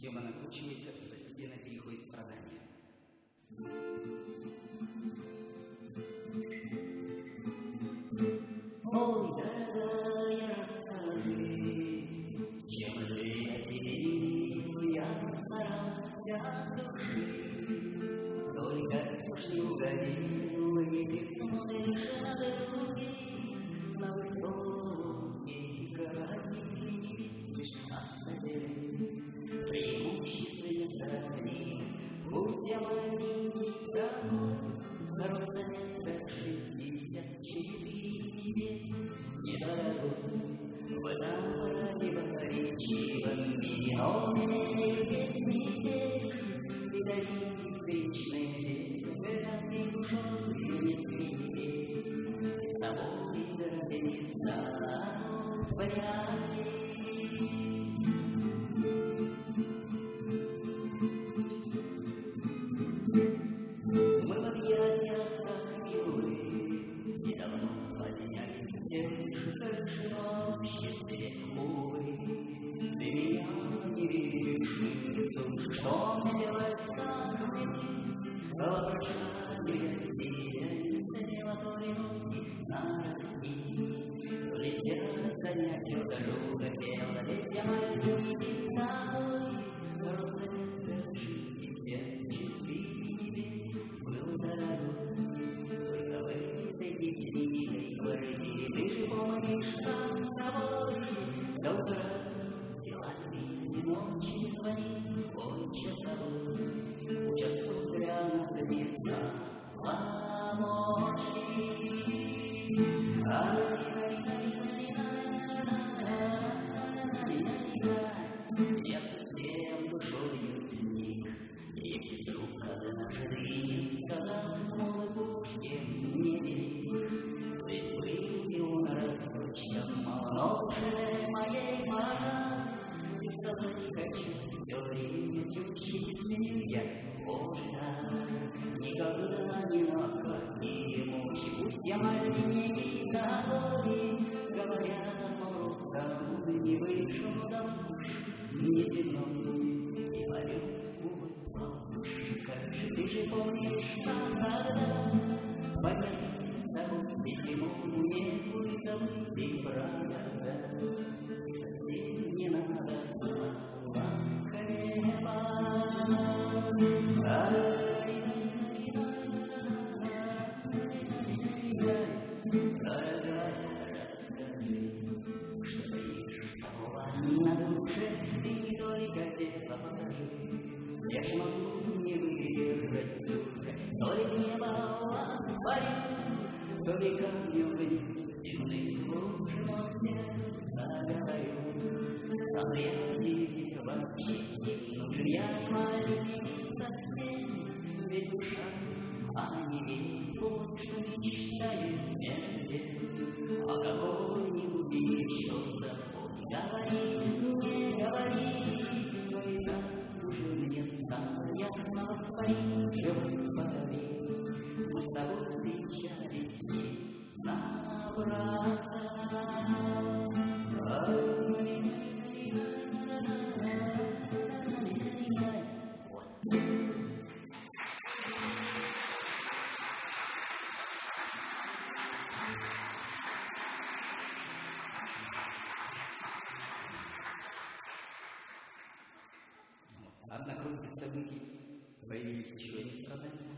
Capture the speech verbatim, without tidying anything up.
Тема накручивается и постепенно переходит в страдания. Ой, дорогая, расскажи, чем же я тебе я старался от души, только все ж не угодил, и ты смотришь на других, на высокие горы, не видишь оставили преимущества не сравни. Пусть я маленький такой, роста метр шестьдесят четыре, тебе недорогой. В этом противоречивом мире он песни петь, и дарить встречные ветер, когда ты душой не светит, и с тобой родились в порядке. Мы в объятиях, как милые, недавно поднялись все выше в обществе, увы. Ты меня не видишь, лицом, что мне делать, как мне воображение синицы золотой ноги нарасти. Летят занятия друга тела, ведь я маленький такой, просто метр шестьдесят четыре, был дорогой. Только в этой тесной квартире ты же помнишь, как с тобой до утра делами ночи не звони, ой, часовой, участок для нас места помочь. Я совсем душою сник, если вдруг однажды сказал мой Пушкин не веришь, то есть был и он раскручен, но уже моей морали и сказать хочу все время тючи сменю я, Боже, никогда не мог не мучи, пусть я маленький такой, говорят, мол, ростом не вышел душ, не земной, и морю, увы, бабушка, как же ты же помнишь, когда поднялись с тобой седьмому небу и забыли про города, и совсем не надо слова хлеба. Дорогая, расскажи, что таишь такого на душе, ты не только тело покажи. Я ж могу не выдержать уже, только небо воспарю, то веками вниз темных луж, но сердце говорю, стану я тебе вообще не нужен, я не маленький совсем, ведь душа, а не верит, вот что мечтает смерти, а какой-нибудь еще забудь, говори, не говори, но и так уже мне стало ясно воспарить, живот спари. Мы с тобой встречались не напрасно. Однако в событий появились еще и страдания.